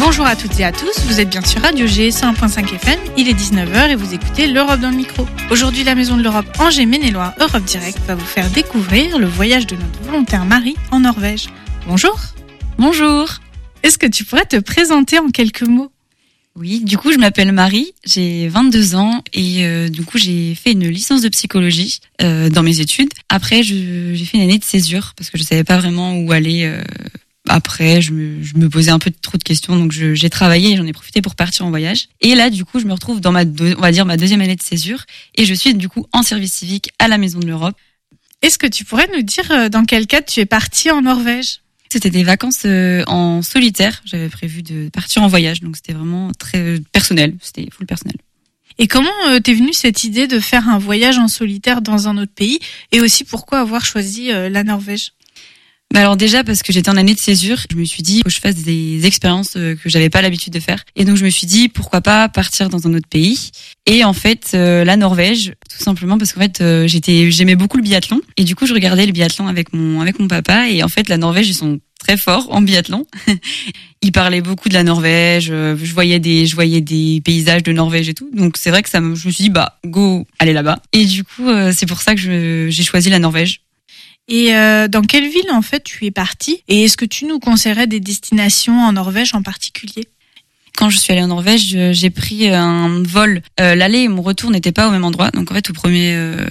Bonjour à toutes et à tous, vous êtes bien sur Radio G 101.5 FM, il est 19h et vous écoutez l'Europe dans le micro. Aujourd'hui, la Maison de l'Europe Angers Maine-et-Loire Europe Direct va vous faire découvrir le voyage de notre volontaire Marie en Norvège. Bonjour. Bonjour. Est-ce que tu pourrais te présenter en quelques mots ? Oui, du coup, je m'appelle Marie, j'ai 22 ans et du coup, j'ai fait une licence de psychologie dans mes études. Après, j'ai fait une année de césure parce que je savais pas vraiment où aller. Après, je me posais un peu trop de questions, donc j'ai travaillé et j'en ai profité pour partir en voyage. Et là, du coup, je me retrouve dans ma deuxième année de césure et je suis du coup en service civique à la Maison de l'Europe. Est-ce que tu pourrais nous dire dans quel cadre tu es partie en Norvège ? C'était des vacances en solitaire. J'avais prévu de partir en voyage, donc c'était vraiment très personnel. C'était full personnel. Et comment t'es venue cette idée de faire un voyage en solitaire dans un autre pays ? Et aussi, pourquoi avoir choisi la Norvège ? Alors déjà parce que j'étais en année de césure, je me suis dit que je fasse des expériences que j'avais pas l'habitude de faire. Et donc je me suis dit pourquoi pas partir dans un autre pays. Et en fait la Norvège, tout simplement parce qu'en fait j'aimais beaucoup le biathlon et du coup je regardais le biathlon avec mon papa et en fait la Norvège ils sont très forts en biathlon. Ils parlaient beaucoup de la Norvège, je voyais des paysages de Norvège et tout. Donc c'est vrai que je me suis dit go aller là-bas. Et du coup c'est pour ça que j'ai choisi la Norvège. Et dans quelle ville en fait tu es partie ? Et est-ce que tu nous conseillerais des destinations en Norvège en particulier ? Quand je suis allée en Norvège, j'ai pris un vol. L'aller et mon retour n'étaient pas au même endroit. Donc en fait, au premier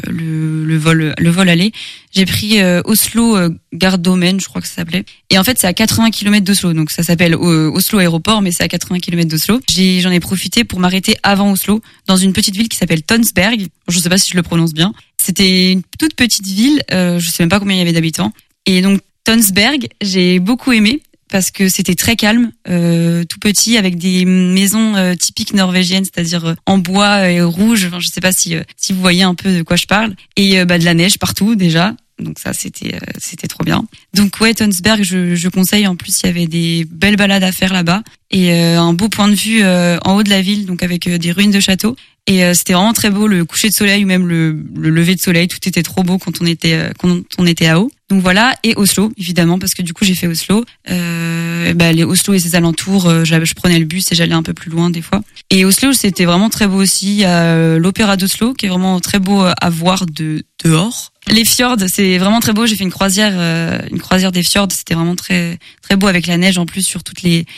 le vol aller, j'ai pris Oslo Gardermoen, je crois que ça s'appelait. Et en fait, c'est à 80 km d'Oslo. Donc ça s'appelle Oslo Aéroport, mais c'est à 80 km d'Oslo. J'en ai profité pour m'arrêter avant Oslo dans une petite ville qui s'appelle Tønsberg. Je sais pas si je le prononce bien. C'était une toute petite ville. Je sais même pas combien il y avait d'habitants. Et donc Tønsberg, j'ai beaucoup aimé. Parce que c'était très calme, tout petit, avec des maisons typiques norvégiennes, c'est-à-dire en bois et rouge. Enfin, je sais pas si vous voyez un peu de quoi je parle. Et de la neige partout déjà. Donc ça, c'était trop bien. Donc ouais, Tønsberg, je conseille. En plus, il y avait des belles balades à faire là-bas et un beau point de vue en haut de la ville, donc avec des ruines de châteaux. Et c'était vraiment très beau, le coucher de soleil ou même le lever de soleil. Tout était trop beau quand on était à haut. Donc voilà, et Oslo, évidemment, parce que du coup j'ai fait Oslo. Les Oslo et ses alentours, je prenais le bus et j'allais un peu plus loin des fois. Et Oslo, c'était vraiment très beau aussi. Il y a l'opéra d'Oslo, qui est vraiment très beau à voir de dehors. Les fjords, c'est vraiment très beau. J'ai fait une croisière des fjords. C'était vraiment très très beau avec la neige en plus sur tous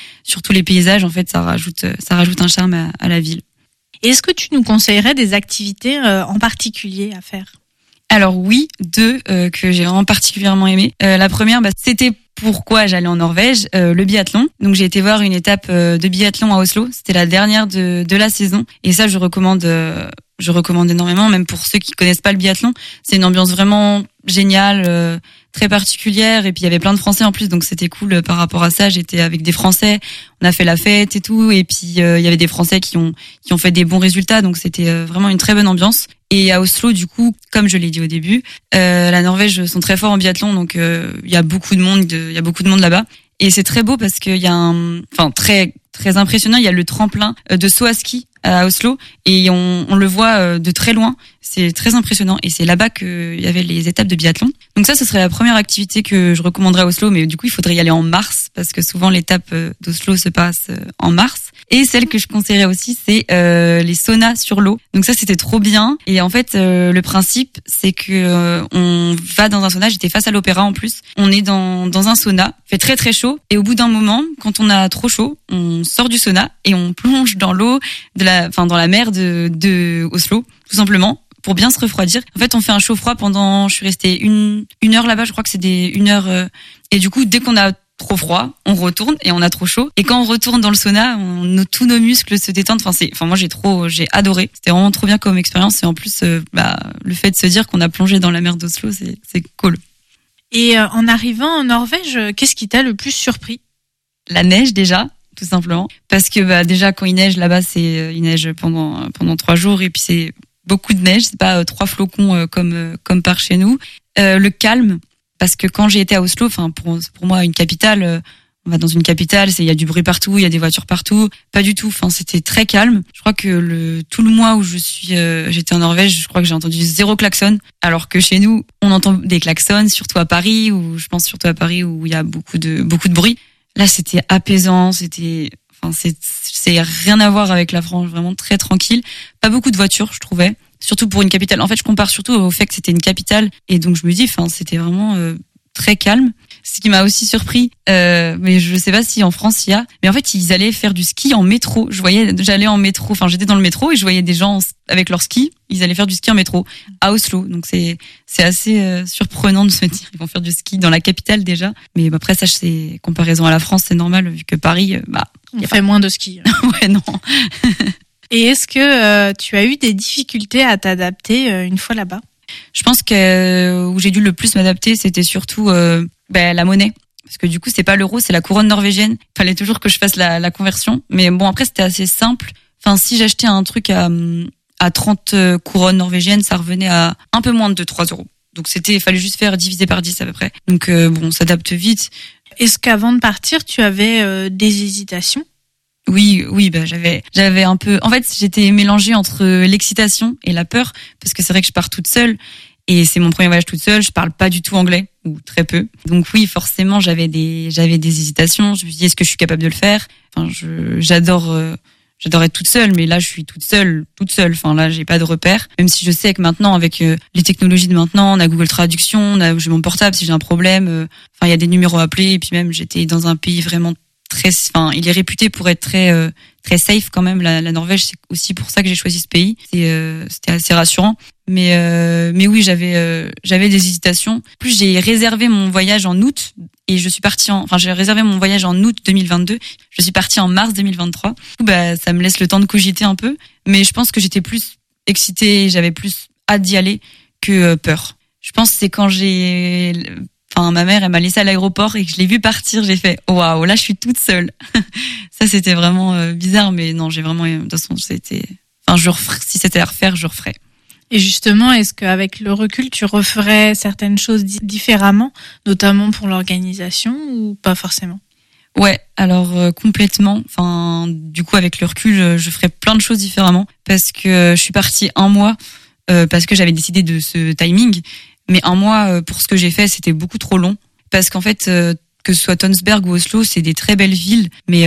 les paysages. En fait, ça rajoute un charme à la ville. Et est-ce que tu nous conseillerais des activités en particulier à faire ? Alors oui, deux que j'ai vraiment particulièrement aimé. La première, c'était pourquoi j'allais en Norvège, le biathlon. Donc j'ai été voir une étape de biathlon à Oslo. C'était la dernière de la saison et ça je recommande énormément, même pour ceux qui connaissent pas le biathlon. C'est une ambiance vraiment géniale, très particulière et puis il y avait plein de Français en plus donc c'était cool par rapport à ça. J'étais avec des Français, on a fait la fête et tout et puis il y avait des Français qui ont fait des bons résultats donc c'était vraiment une très bonne ambiance. Et à Oslo du coup, comme je l'ai dit au début, la Norvège sont très forts en biathlon donc il y a beaucoup de monde là-bas et c'est très beau parce qu'il y a très très impressionnant, il y a le tremplin de saut à ski à Oslo et on le voit de très loin, c'est très impressionnant et c'est là-bas qu'il y avait les étapes de biathlon. Donc ça, ce serait la première activité que je recommanderais à Oslo, mais du coup il faudrait y aller en mars parce que souvent l'étape d'Oslo se passe en mars. Et celle que je conseillerais aussi, c'est les saunas sur l'eau. Donc ça, c'était trop bien. Et en fait, le principe, c'est que on va dans un sauna. J'étais face à l'opéra en plus. On est dans un sauna, il fait très très chaud. Et au bout d'un moment, quand on a trop chaud, on sort du sauna et on plonge dans l'eau dans la mer de Oslo, tout simplement, pour bien se refroidir. En fait, on fait un chaud-froid je suis restée une heure là-bas. Je crois que c'est une heure. Et du coup, dès qu'on a trop froid, on retourne et on a trop chaud. Et quand on retourne dans le sauna, tous nos muscles se détendent. Moi j'ai adoré. C'était vraiment trop bien comme expérience et en plus le fait de se dire qu'on a plongé dans la mer d'Oslo, c'est cool. Et en arrivant en Norvège, qu'est-ce qui t'a le plus surpris ? La neige déjà, tout simplement, parce que déjà quand il neige là-bas, il neige pendant 3 jours et puis c'est beaucoup de neige, c'est pas 3 flocons comme par chez nous. Le calme. Parce que quand j'ai été à Oslo, pour moi une capitale, on va dans une capitale, il y a du bruit partout, il y a des voitures partout, pas du tout. C'était très calme. Je crois que tout le mois où j'étais en Norvège, je crois que j'ai entendu 0 klaxon, alors que chez nous, on entend des klaxons, surtout à Paris où il y a beaucoup de bruit. Là, c'était apaisant, Enfin, c'est rien à voir avec la France, vraiment très tranquille. Pas beaucoup de voitures, je trouvais. Surtout pour une capitale. En fait, je compare surtout au fait que c'était une capitale. Et donc, je me dis, enfin, c'était vraiment très calme. Ce qui m'a aussi surpris, mais je sais pas si en France il y a, mais en fait, ils allaient faire du ski en métro. J'allais en métro, enfin, j'étais dans le métro et je voyais des gens avec leur ski. Ils allaient faire du ski en métro à Oslo. Donc, c'est assez surprenant de se dire, ils vont faire du ski dans la capitale déjà. Mais après, ça, c'est comparaison à la France, c'est normal, vu que Paris, on fait moins de ski. Ouais, non. Et est-ce que tu as eu des difficultés à t'adapter une fois là-bas? Je pense que où j'ai dû le plus m'adapter, c'était surtout la monnaie. Parce que du coup, c'est pas l'euro, c'est la couronne norvégienne. Il fallait toujours que je fasse la conversion. Mais bon, après, c'était assez simple. Enfin, si j'achetais un truc à 30 couronnes norvégiennes, ça revenait à un peu moins de 3 euros. Donc il fallait juste faire diviser par 10 à peu près. Donc on s'adapte vite. Est-ce qu'avant de partir, tu avais des hésitations? Oui, j'avais un peu. En fait, j'étais mélangée entre l'excitation et la peur, parce que c'est vrai que je pars toute seule et c'est mon premier voyage toute seule. Je parle pas du tout anglais ou très peu, donc oui, forcément, j'avais des hésitations. Je me dis, est-ce que je suis capable de le faire? Enfin, j'adore être toute seule, mais là, je suis toute seule. Enfin, là, j'ai pas de repères. Même si je sais que maintenant, avec les technologies de maintenant, on a Google Traduction, j'ai mon portable si j'ai un problème. Enfin, il y a des numéros à appeler. Et puis même, j'étais dans un pays vraiment il est réputé pour être très safe quand même. La Norvège, c'est aussi pour ça que j'ai choisi ce pays. C'était assez rassurant. Mais oui, j'avais des hésitations. En plus, j'ai réservé mon voyage en août et j'ai réservé mon voyage en août 2022. Je suis partie en mars 2023. Du coup, ça me laisse le temps de cogiter un peu. Mais je pense que j'étais plus excitée, j'avais plus hâte d'y aller que peur. Je pense que c'est quand ma mère, elle m'a laissée à l'aéroport et que je l'ai vue partir, j'ai fait waouh, là je suis toute seule. Ça c'était vraiment bizarre, mais non, j'ai vraiment, de toute façon, si c'était à refaire, je referais. Et justement, est-ce qu'avec le recul, tu referais certaines choses différemment, notamment pour l'organisation, ou pas forcément? Ouais, alors complètement. Enfin, du coup, avec le recul, je ferais plein de choses différemment parce que je suis partie un mois parce que j'avais décidé de ce timing. Mais un mois, pour ce que j'ai fait, c'était beaucoup trop long. Parce qu'en fait, que ce soit Tønsberg ou Oslo, c'est des très belles villes, mais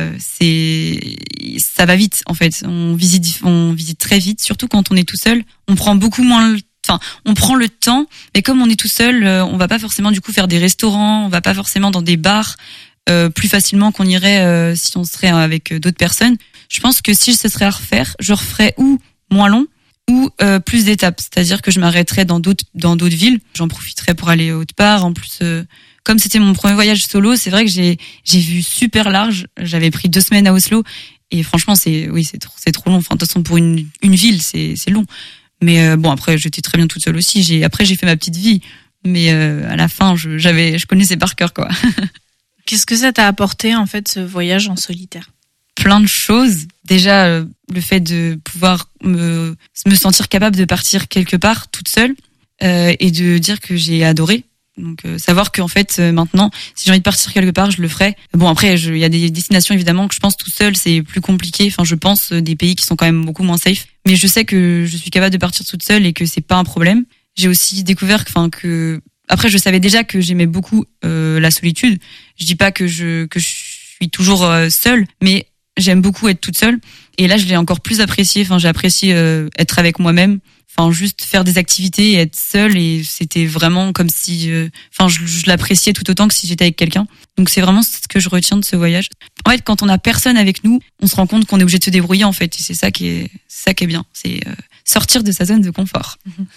ça va vite, en fait. On visite très vite, surtout quand on est tout seul. On prend beaucoup moins on prend le temps, mais comme on est tout seul, on va pas forcément du coup faire des restaurants, on va pas forcément dans des bars plus facilement qu'on irait si on serait avec d'autres personnes. Je pense que si ce serait à refaire, je referais ou moins long, ou plus d'étapes, c'est-à-dire que je m'arrêterais dans d'autres villes, j'en profiterais pour aller autre part. En plus, comme c'était mon premier voyage solo, c'est vrai que j'ai vu super large. J'avais pris 2 semaines à Oslo et franchement c'est trop long. Enfin, de toute façon pour une ville c'est long. Mais bon, après j'étais très bien toute seule aussi. Après j'ai fait ma petite vie, mais à la fin je connaissais par cœur quoi. Qu'est-ce que ça t'a apporté en fait ce voyage en solitaire? Plein de choses. Déjà, le fait de pouvoir me sentir capable de partir quelque part toute seule et de dire que j'ai adoré. Donc, savoir qu'en fait, maintenant, si j'ai envie de partir quelque part, je le ferai. Bon, après, il y a des destinations, évidemment, que je pense tout seul, c'est plus compliqué. Enfin, je pense des pays qui sont quand même beaucoup moins safe. Mais je sais que je suis capable de partir toute seule et que c'est pas un problème. J'ai aussi découvert que après, je savais déjà que j'aimais beaucoup la solitude. Je dis pas que je suis toujours seule, mais j'aime beaucoup être toute seule. Et là, je l'ai encore plus apprécié. Enfin, j'ai apprécié être avec moi-même. Enfin, juste faire des activités et être seule. Et c'était vraiment comme si... je l'appréciais tout autant que si j'étais avec quelqu'un. Donc, c'est vraiment ce que je retiens de ce voyage. En fait, quand on a personne avec nous, on se rend compte qu'on est obligé de se débrouiller, en fait. Et c'est ça qui est bien. C'est sortir de sa zone de confort.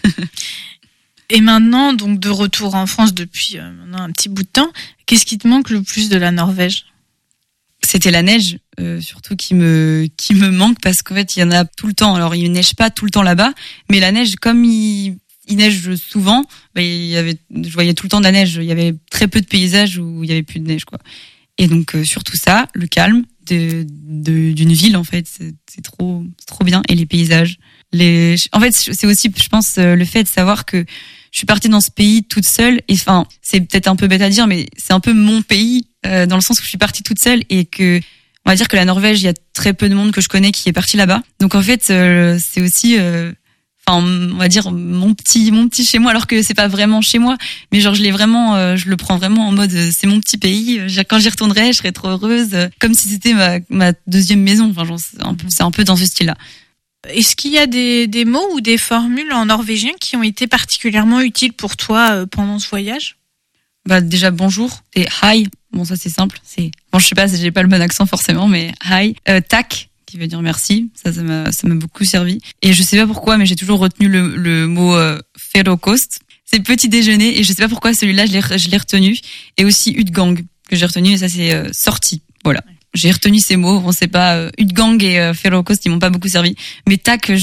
Et maintenant, donc de retour en France depuis maintenant un petit bout de temps, qu'est-ce qui te manque le plus de la Norvège ? C'était la neige, surtout qui me manque parce qu'en fait il y en a tout le temps. Alors il neige pas tout le temps là-bas, mais la neige comme il neige souvent, je voyais tout le temps de la neige. Il y avait très peu de paysages où il y avait plus de neige quoi. Et donc surtout ça, le calme d'une ville en fait, c'est trop bien et les paysages. En fait c'est aussi je pense le fait de savoir que je suis partie dans ce pays toute seule et enfin c'est peut-être un peu bête à dire mais c'est un peu mon pays. Dans le sens où je suis partie toute seule et que on va dire que la Norvège, il y a très peu de monde que je connais qui est parti là-bas. Donc en fait, c'est aussi enfin, on va dire mon petit chez moi, alors que c'est pas vraiment chez moi, mais genre je le prends vraiment en mode c'est mon petit pays. Quand j'y retournerai, je serai trop heureuse, comme si c'était ma deuxième maison. Enfin, genre, c'est un peu dans ce style-là. Est-ce qu'il y a des mots ou des formules en norvégien qui ont été particulièrement utiles pour toi pendant ce voyage? Déjà bonjour, c'est hi. Bon, ça c'est simple. Je sais pas, j'ai pas le bon accent forcément, mais hi. Tak, qui veut dire merci. Ça m'a beaucoup servi. Et je sais pas pourquoi, mais j'ai toujours retenu le mot frokost. C'est petit déjeuner, et je sais pas pourquoi celui-là je l'ai retenu. Et aussi utgang que j'ai retenu, et ça c'est sortie. Voilà. J'ai retenu ces mots. On sait pas, utgang et frokost, ils m'ont pas beaucoup servi. Mais tak,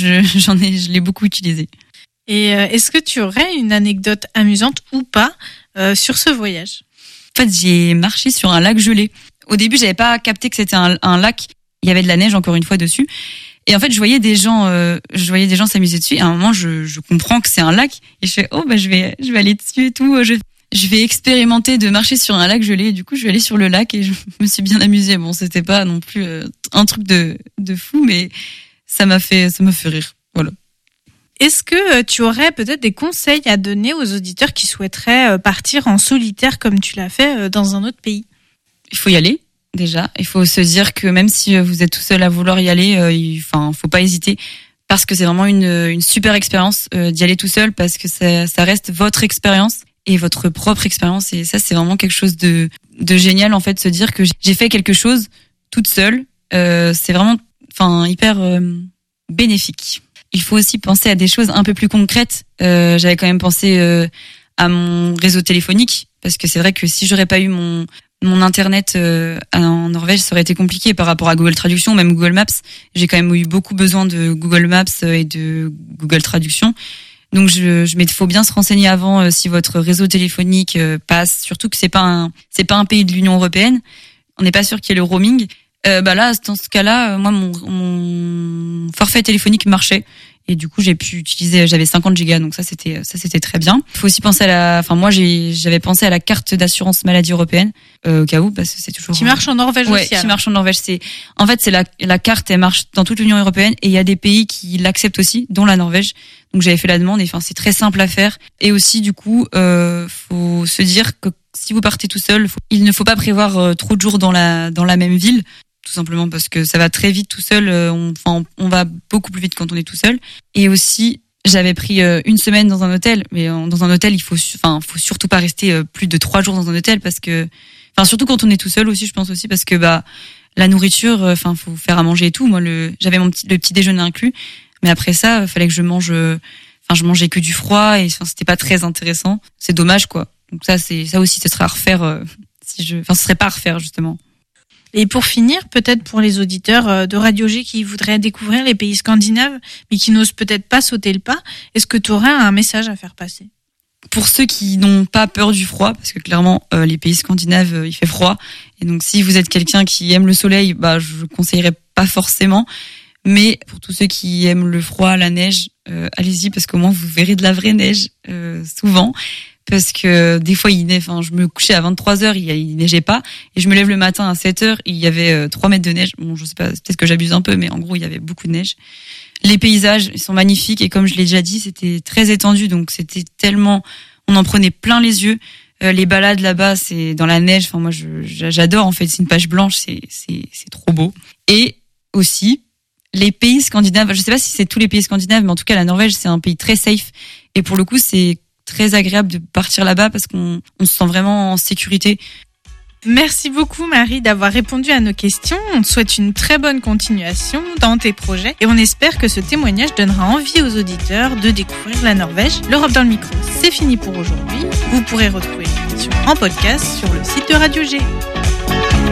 je l'ai beaucoup utilisé. Et est-ce que tu aurais une anecdote amusante ou pas sur ce voyage? En fait, j'ai marché sur un lac gelé. Au début, j'avais pas capté que c'était un lac. Il y avait de la neige encore une fois dessus. Et en fait, je voyais des gens s'amuser dessus. Et à un moment, je comprends que c'est un lac. Et je fais, je vais aller dessus et tout. Je vais expérimenter de marcher sur un lac gelé. Et du coup, je vais aller sur le lac et je me suis bien amusée. Bon, c'était pas non plus un truc de fou, mais ça m'a fait rire. Voilà. Est-ce que tu aurais peut-être des conseils à donner aux auditeurs qui souhaiteraient partir en solitaire comme tu l'as fait dans un autre pays? Il faut y aller, déjà. Il faut se dire que même si vous êtes tout seul à vouloir y aller, faut pas hésiter. Parce que c'est vraiment une super expérience d'y aller tout seul, parce que ça reste votre expérience et votre propre expérience. Et ça, c'est vraiment quelque chose de génial, en fait, de se dire que j'ai fait quelque chose toute seule. C'est vraiment hyper bénéfique. Il faut aussi penser à des choses un peu plus concrètes. J'avais quand même pensé à mon réseau téléphonique, parce que c'est vrai que si j'aurais pas eu mon internet en Norvège, ça aurait été compliqué par rapport à Google Traduction, même Google Maps. J'ai quand même eu beaucoup besoin de Google Maps et de Google Traduction. Donc il faut bien se renseigner avant si votre réseau téléphonique passe, surtout que c'est pas un pays de l'Union européenne. On n'est pas sûr qu'il y ait le roaming. Là, dans ce cas-là, moi, mon forfait téléphonique marchait. Et du coup, j'avais 50 gigas, donc ça c'était très bien. Il faut aussi penser moi j'avais pensé à la carte d'assurance maladie européenne, au cas où, parce que c'est toujours... Qui marche en Norvège aussi. Ouais, qui marche en Norvège. C'est la carte, elle marche dans toute l'Union européenne, et il y a des pays qui l'acceptent aussi, dont la Norvège. Donc j'avais fait la demande, et c'est très simple à faire. Et aussi, du coup, faut se dire que si vous partez tout seul, il ne faut pas prévoir trop de jours dans la même ville. Tout simplement parce que ça va très vite tout seul. On va beaucoup plus vite quand on est tout seul. Et aussi, j'avais pris une semaine dans un hôtel, mais dans un hôtel, il faut surtout pas rester plus de 3 jours dans un hôtel, parce que, surtout quand on est tout seul aussi, je pense aussi, parce que la nourriture, faut faire à manger et tout. Moi, j'avais le petit déjeuner inclus, mais après ça, fallait que je mangeais que du froid, et c'était pas très intéressant. C'est dommage, quoi. Donc ça aussi, ce serait à refaire ce serait pas à refaire, justement. Et pour finir, peut-être pour les auditeurs de Radio G qui voudraient découvrir les pays scandinaves, mais qui n'osent peut-être pas sauter le pas, est-ce que tu aurais un message à faire passer? Pour ceux qui n'ont pas peur du froid, parce que clairement, les pays scandinaves, il fait froid. Et donc, si vous êtes quelqu'un qui aime le soleil, je conseillerais pas forcément. Mais pour tous ceux qui aiment le froid, la neige, allez-y, parce qu'au moins, vous verrez de la vraie neige, souvent. Parce que des fois, il neige. Je me couchais à 23h, il neigeait pas, et je me lève le matin à 7h, il y avait 3 mètres de neige. Bon, je sais pas, peut-être que j'abuse un peu, mais en gros, il y avait beaucoup de neige. Les paysages, ils sont magnifiques, et comme je l'ai déjà dit, c'était très étendu, donc c'était tellement, on en prenait plein les yeux. Les balades là-bas, c'est dans la neige. Moi, j'adore, en fait. C'est une page blanche, c'est trop beau. Et aussi, les pays scandinaves. Je sais pas si c'est tous les pays scandinaves, mais en tout cas, la Norvège, c'est un pays très safe. Et pour le coup, c'est très agréable de partir là-bas, parce qu'on se sent vraiment en sécurité. Merci beaucoup Marie d'avoir répondu à nos questions. On te souhaite une très bonne continuation dans tes projets, et on espère que ce témoignage donnera envie aux auditeurs de découvrir la Norvège. L'Europe dans le micro, c'est fini pour aujourd'hui. Vous pourrez retrouver l'émission en podcast sur le site de Radio G.